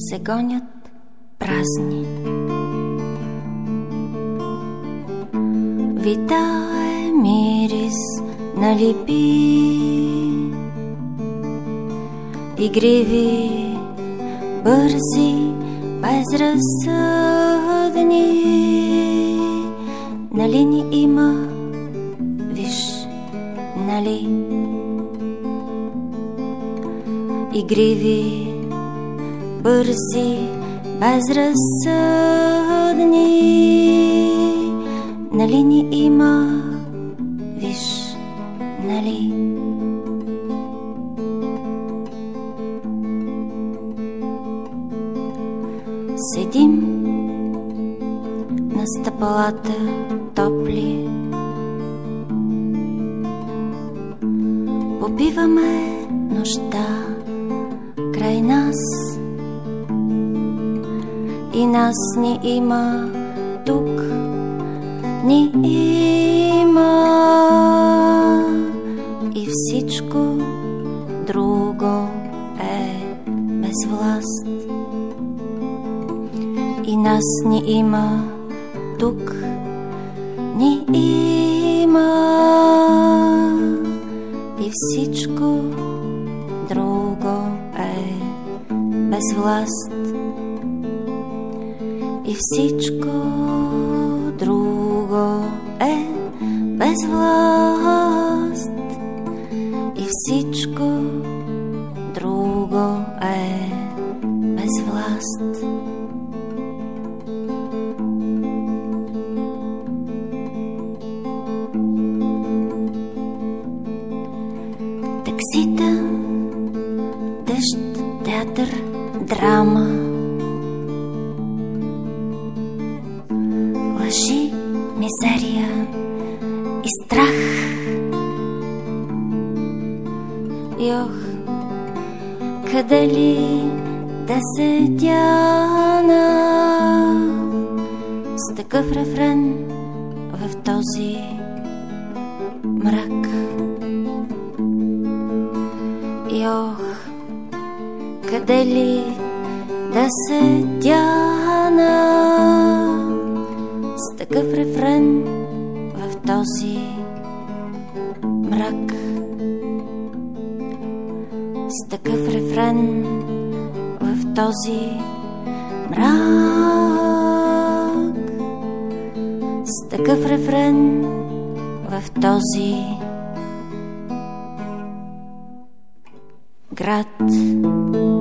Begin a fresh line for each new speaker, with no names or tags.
се гонят празни. Витае мирис на липи, игриви, бързи, безразсъдни. Нали ни има, виж, нали? Игриви, бързи, безразсъдни. Нали ни има, виж, нали? Седим на стъпалата топли, попиваме нощта край нас. И нас ни има тук, ни има, и всичко друго е без власт. И нас ни има тук, ни има, и всичко друго е без власт. И всичко друго е без власт. И всичко друго е без власт. Таксита, дъжд, театър, драма, лъжи, мизерия и страх. Йох, къде ли да седяна с такъв рефрен в този мрак? Йох, къде ли да седяна с такъв рефрен в този мрак? С такъв рефрен в този мрак. С такъв рефрен в този град.